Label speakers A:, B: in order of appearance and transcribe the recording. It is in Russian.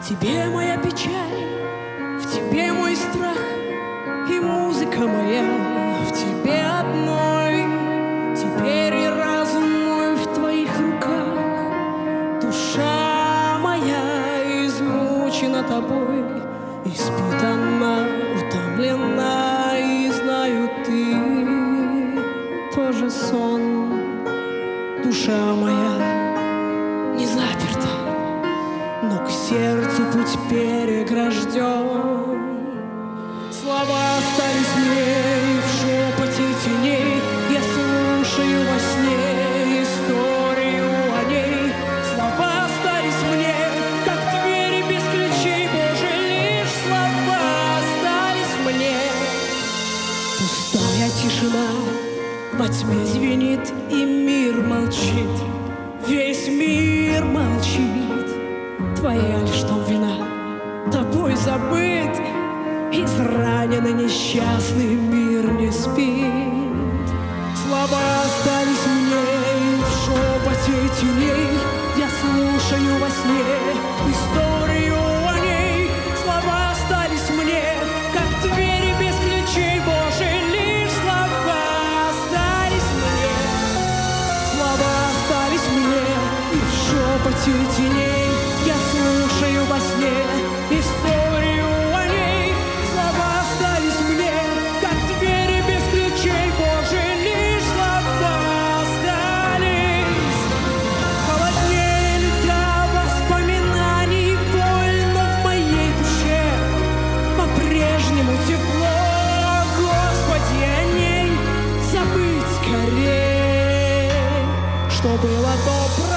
A: В тебе моя печаль, в тебе мой страх, и музыка моя в тебе одной. Теперь и разум мой в твоих руках, душа моя измучена тобой, испытана, утомлена, и знаю, ты тоже сон. Душа моя не заперта, но к сердцу путь перегражден. Слова остались мне, и в шепоте теней я слушаю во сне историю о ней. Слова остались мне, как двери без ключей, Боже, лишь слова остались мне. Пустая тишина во тьме звенит, и мир молчит, весь мир молчит. Твоя лишь что вина, тобой забыт, израненный несчастный мир не спит. Слова остались мне, и в шепоте теней я слушаю во сне историю о ней. Слова остались мне, как двери без ключей, Боже, лишь слова остались мне. Слова остались мне, и в шепоте теней я слушаю во сне историю о ней. Слова остались мне, как двери без ключей, Боже, лишь слова остались. Холоднее лета воспоминаний, больно в моей душе, по-прежнему тепло. Господи, о ней забыть скорей, что было добро.